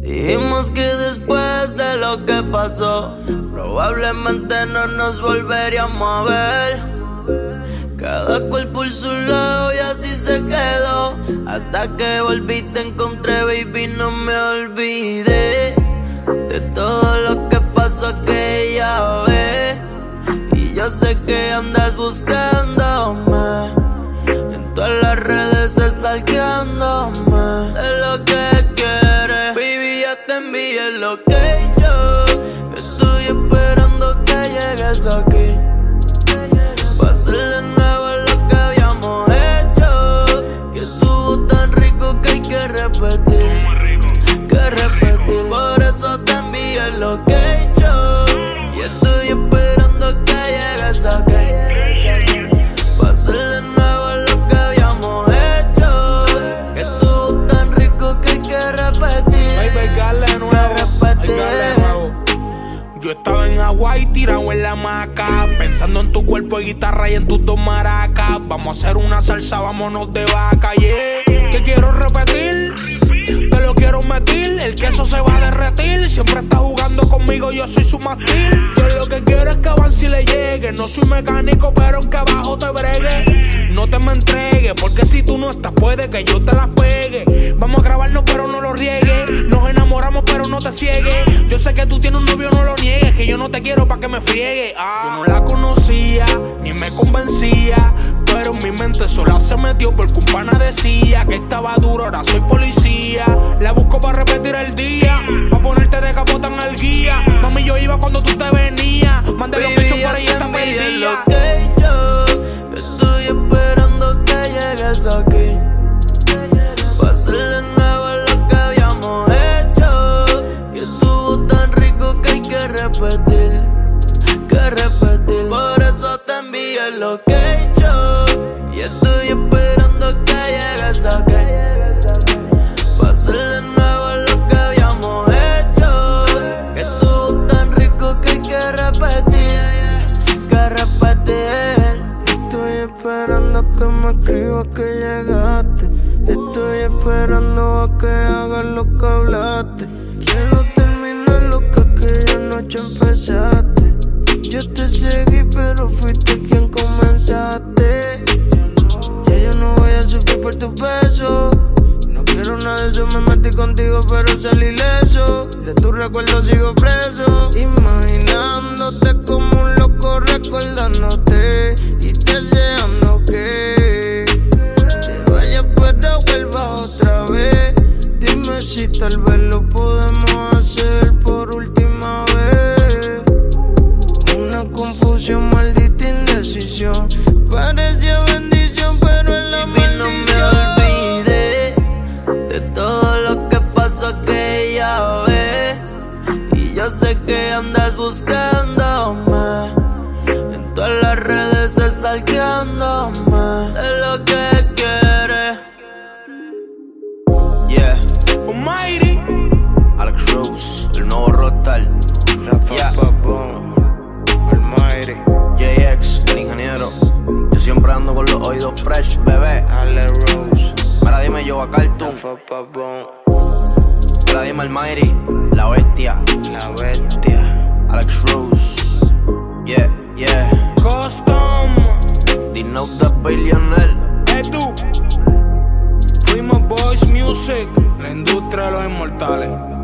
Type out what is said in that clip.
Dijimos que después de lo que pasó, probablemente no nos volveríamos a ver. Cada cual por su lado y así se quedó. Hasta que volví te encontré, baby, no me olvidé de todo lo que pasó aquella vez. Y yo sé que andas buscándome, en todas las redes stalkeándome de lo que quieres. Baby, ya te envié el location. Estoy esperando que llegues aquí pa' hacer de nuevo lo que habíamos hecho, que estuvo tan rico que hay que repetir, Por eso te envié el location y estoy esperando que llegues aquí pa' hacer de nuevo lo que habíamos hecho, que estuvo tan rico que hay que repetir, Yo estaba en Hawái tirado en la hamaca, pensando en tu cuerpo de guitarra y en tus dos maracas. Vamos a hacer una salsa, vámonos de vaca, yeah. Te quiero repetir, te lo quiero meter, el queso se va a derretir. Siempre está jugando conmigo, yo soy su mástil. Yo lo que quiero es que avance y le llegue. No soy mecánico, pero aunque abajo te bregue, no te me entregues, porque si tú no estás puede que yo te las pegue. Vamos a grabarnos pero no lo riegues, nos enamoramos pero no te ciegues. Yo sé que tú tienes un novio, no lo niegues, que yo no te quiero pa' que me friegue. Yo no la conocía, ni me convencía, pero en mi mente sola se metió porque un pana decía que estaba duro, ahora soy policía. La busco para repetir el día, pa' ponerte de capota en el guía. Mami, yo iba cuando tú te venías, mandé los pechos por ahí y está perdida. Estoy esperando que llegues aquí pa' hacer de nuevo lo que habíamos hecho, que estuvo tan rico que hay que repetir, Por eso te envié el location y estoy esperando que llegues aquí pa' hacer de nuevo lo que habíamos hecho, que estuvo tan rico que hay que repetir, Estoy esperando que me escribas que llegaste, estoy esperando a que hagas lo que hablaste. Quiero terminar lo que aquella noche empezaste. Yo te seguí pero fuiste quien comenzaste. Ya yo no voy a sufrir por tus besos, no quiero nada de eso, me metí contigo pero salí ileso. De tu recuerdo sigo preso, imaginándote como un loco, recordándote y deseando que te vayas pero vuelvas otra vez. Dime si tal vez lo podemos hacer por última vez. Una confusión, maldita indecisión, parecía bendición pero en la maldición. No me olvidé de todo lo que pasó aquella vez, y yo sé que andas buscándome, en todas las redes stalkeándome de lo que quieres. Yeah, Almighty, Alex Rose, el nuevo Rockstar, yeah. Almighty, JX, el ingeniero. Yo siempre ando con los oídos fresh, bebé. Alex Rose, Mira, dime yo a Cartoon. Mira, dime Almighty, la bestia. Alex Rose, yeah, yeah. Custom, The Note the Billionaire. Edu, Primo Boys Music, la industria de los inmortales.